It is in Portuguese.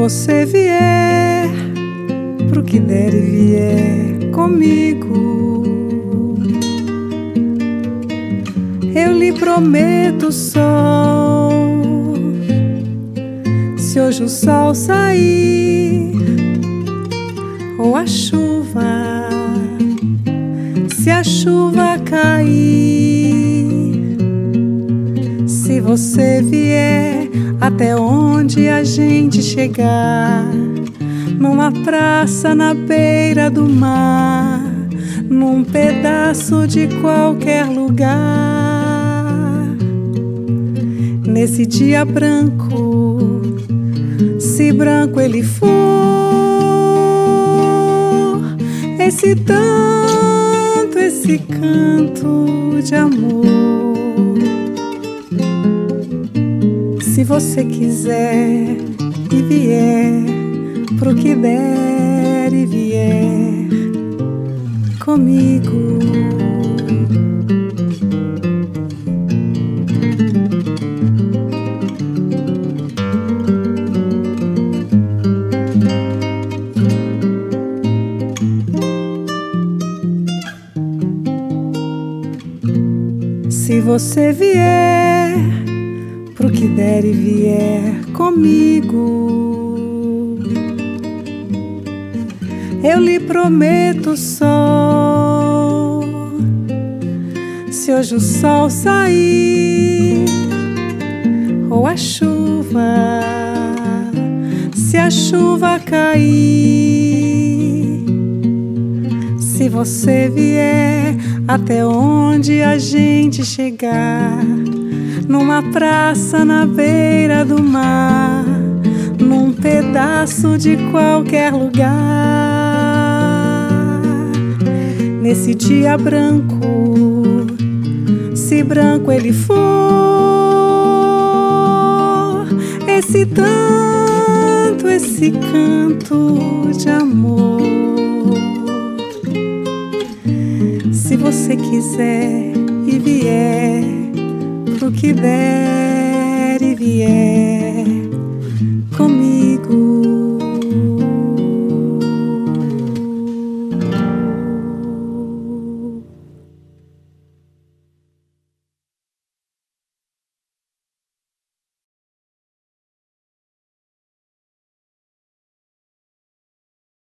você vier, pro que der e vier comigo, eu lhe prometo sol. Se hoje o sol sair, ou a chuva, se a chuva cair, se você vier até onde a gente chegar, numa praça na beira do mar, num pedaço de qualquer lugar, nesse dia branco, se branco ele for, esse tanto, esse canto de amor. Se você quiser e vier, pro que der e vier comigo. Se você vier, pro que der e vier comigo, eu lhe prometo sol. Se hoje o sol sair, ou a chuva, se a chuva cair, se você vier até onde a gente chegar, numa praça na beira do mar, num pedaço de qualquer lugar, nesse dia branco, se branco ele for, esse tanto, esse canto de amor. Se você quiser e vier, pro que der e vier comigo.